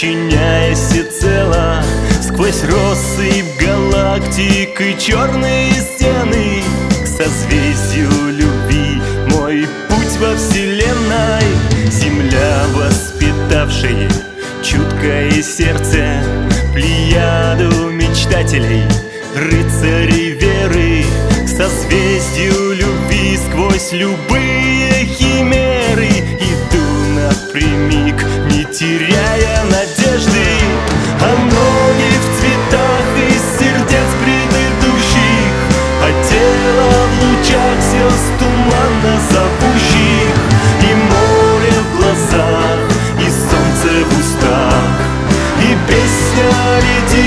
подчиняясь всецело сквозь россыпь галактик и черные стены к созвездию любви. Мой путь во вселенной, земля, воспитавшая чуткое сердце, плеяду мечтателей, рыцарей веры, к созвездию любви сквозь любые химеры. Иду напрямик, не теряя надежды, а ноги в цветах из сердец предыдущих, а тело в лучах звезд туманно зовущих, и море в глазах, и солнце в устах, и песня летит